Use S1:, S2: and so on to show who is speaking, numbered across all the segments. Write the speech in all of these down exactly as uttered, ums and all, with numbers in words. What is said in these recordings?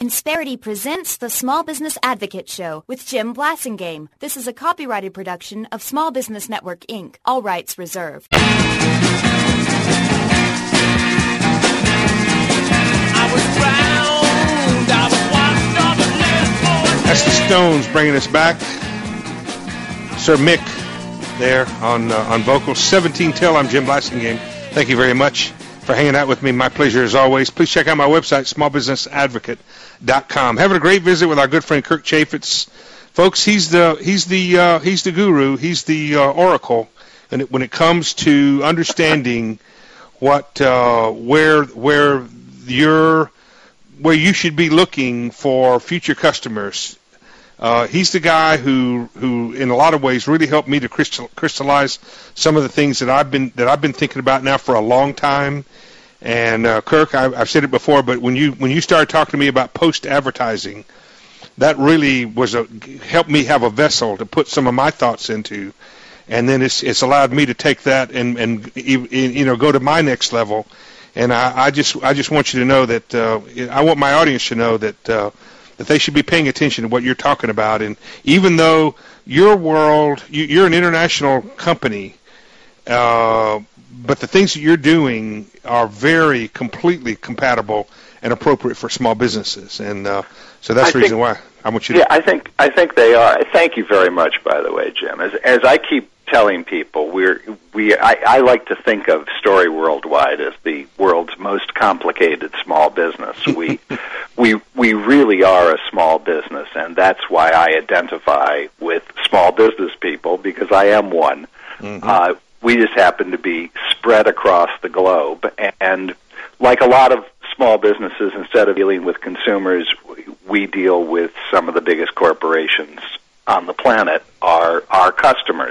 S1: Insperity presents the Small Business Advocate Show with Jim Blasingame. This is a copyrighted production of Small Business Network, Incorporated. All rights reserved.
S2: I was drowned, I was washed off and left for
S3: That's the Stones bringing us back. Sir Mick there on uh, on vocals. seventeen till, I'm Jim Blasingame. Thank you very much for hanging out with me. My pleasure as always. Please check out my website, small business advocate dot com. Having a great visit with our good friend Kirk Chaffetz. Folks, he's the he's the uh, he's the guru. He's the uh, oracle, and when it comes to understanding what uh, where where you're where you should be looking for future customers. Uh, he's the guy who, who, in a lot of ways, really helped me to crystal, crystallize some of the things that I've been that I've been thinking about now for a long time. And uh, Kirk, I, I've said it before, but when you when you started talking to me about post advertising, that really was a helped me have a vessel to put some of my thoughts into, and then it's it's allowed me to take that and and you know go to my next level. And I, I just I just want you to know that uh, I want my audience to know that. Uh, that they should be paying attention to what you're talking about. And even though your world, you, you're an international company, uh, but the things that you're doing are very completely compatible and appropriate for small businesses. And uh, so that's
S4: I
S3: the reason
S4: think,
S3: why I want you to...
S4: Yeah, I think I think they are. Thank you very much, by the way, Jim. As, as I keep telling people, we're we I, I like to think of Story Worldwide as the world's most complicated small business. We we we really are a small business, and that's why I identify with small business people, because I am one. Mm-hmm. Uh, we just happen to be spread across the globe, and like a lot of small businesses, instead of dealing with consumers, we deal with some of the biggest corporations on the planet, are our customers.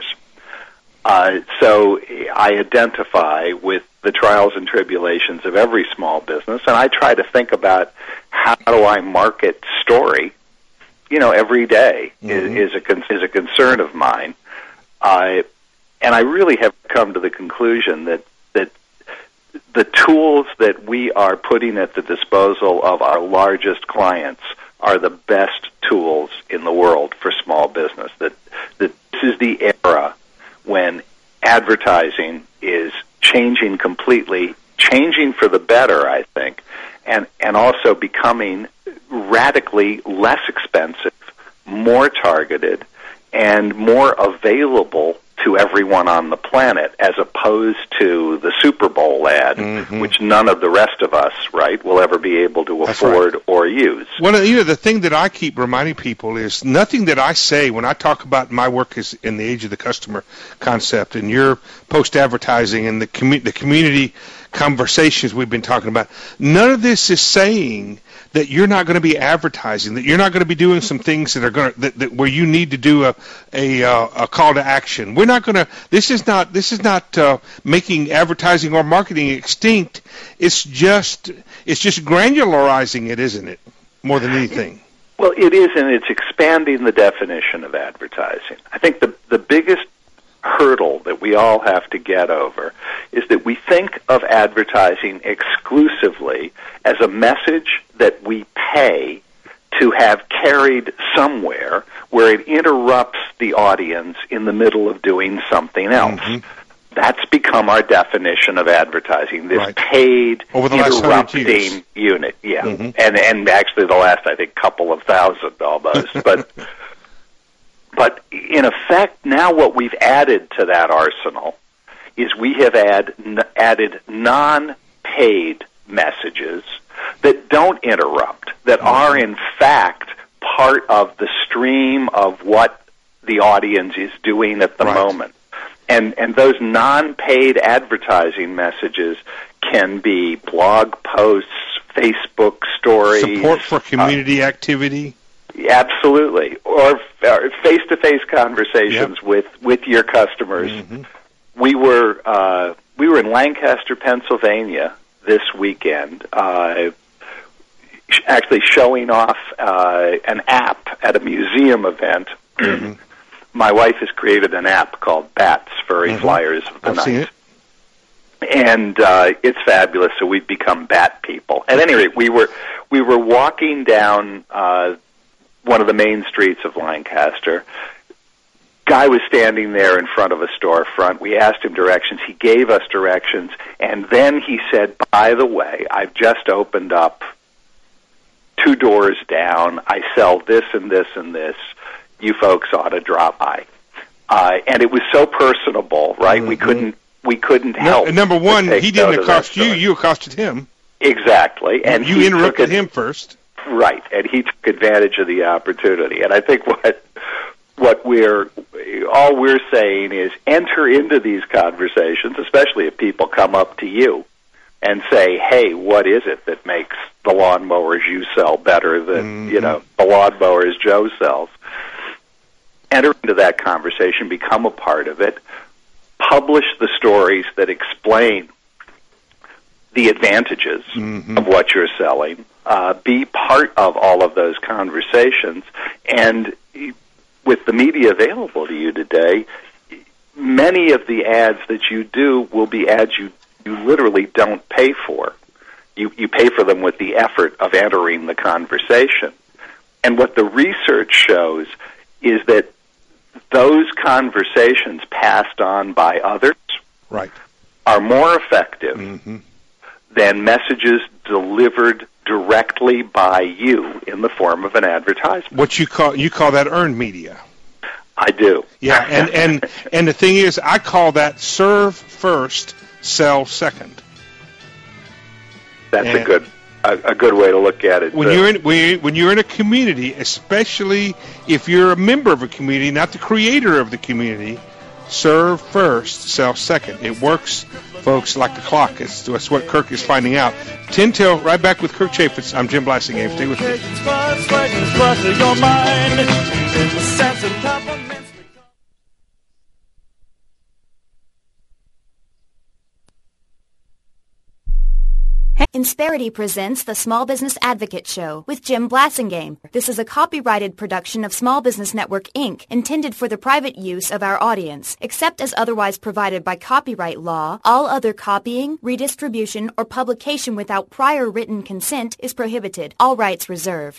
S4: Uh, so I identify with the trials and tribulations of every small business, and I try to think about how do I market Story, you know, every day mm-hmm. is, is, a, con- is a concern of mine. Uh, and I really have come to the conclusion that, that the tools that we are putting at the disposal of our largest clients are the best tools in the world for small business, that, that this is the era when advertising is changing completely, changing for the better, I think, and, and also becoming radically less expensive, more targeted, and more available to everyone on the planet, as opposed to the Super Bowl ad, mm-hmm. which none of the rest of us, right, will ever be able to That's afford right. or use.
S3: Well, you know, the thing that I keep reminding people is nothing that I say when I talk about my work is in the age of the customer concept, and your post-advertising and the, commu- the community conversations we've been talking about. None of this is saying that you're not going to be advertising, that you're not going to be doing some things that are going to, that, that where you need to do a a, uh, a call to action. We're not going to. This is not. This is not uh, making advertising or marketing extinct. It's just. It's just granularizing it, isn't it? More than anything.
S4: Well, it is, and it's expanding the definition of advertising. I think the the biggest hurdle that we all have to get over is that we think of advertising exclusively as a message that we pay to have carried somewhere where it interrupts the audience in the middle of doing something else. Mm-hmm. That's become our definition of advertising, this right. paid
S3: Over the
S4: interrupting unit. Yeah, mm-hmm. and and actually the last, I think, couple of thousand almost. But But in effect, now what we've added to that arsenal is we have add, n- added non-paid messages that don't interrupt, that mm-hmm. are in fact part of the stream of what the audience is doing at the right. moment. And and those non-paid advertising messages can be blog posts, Facebook stories.
S3: Support for community uh, activity.
S4: Absolutely, or face-to-face conversations yep. with, with your customers. Mm-hmm. We were uh, we were in Lancaster, Pennsylvania this weekend, uh, actually showing off uh, an app at a museum event. Mm-hmm. My wife has created an app called Bats, Furry mm-hmm. Flyers of the
S3: I've
S4: Night.
S3: Seen it.
S4: and uh, it's fabulous. So we've become bat people. At any rate, we were we were walking down uh, one of the main streets of Lancaster. Guy was standing there in front of a storefront. We asked him directions. He gave us directions, and then he said, "By the way, I've just opened up two doors down. I sell this and this and this. You folks ought to drop by." Uh, and it was so personable, right? Mm-hmm. We couldn't we couldn't help.
S3: No, number one, he didn't accost you;
S4: store.
S3: you accosted him.
S4: Exactly, and
S3: you
S4: he
S3: interrupted
S4: took it,
S3: him first.
S4: Right, and he took advantage of the opportunity. And I think what what we're all we're saying is enter into these conversations, especially if people come up to you and say, "Hey, what is it that makes the lawnmowers you sell better than mm-hmm. you know the lawnmowers Joe sells?" Enter into that conversation, become a part of it, publish the stories that explain the advantages mm-hmm. of what you're selling, uh, be part of all of those conversations, and with the media available to you today, many of the ads that you do will be ads you, you literally don't pay for. You, you pay for them with the effort of entering the conversation. And what the research shows is that those conversations passed on by others
S3: right.
S4: are more effective
S3: mm-hmm.
S4: than messages delivered directly by you in the form of an advertisement.
S3: What you call you call that earned media.
S4: I do.
S3: Yeah, and, and, and the thing is, I call that serve first, sell second.
S4: That's
S3: and
S4: a good a, a good way to look at it.
S3: When you're in when, you, when you're in a community, especially if you're a member of a community, not the creator of the community, serve first, sell second. It works, folks, like the clock. It's, that's what Kirk is finding out. ten till, right back with Kirk Chaffetz. I'm Jim Blasingame. Stay with me.
S1: Insperity presents the Small Business Advocate Show with Jim Blasingame. This is a copyrighted production of Small Business Network, Incorporated, intended for the private use of our audience. Except as otherwise provided by copyright law, all other copying, redistribution, or publication without prior written consent is prohibited. All rights reserved.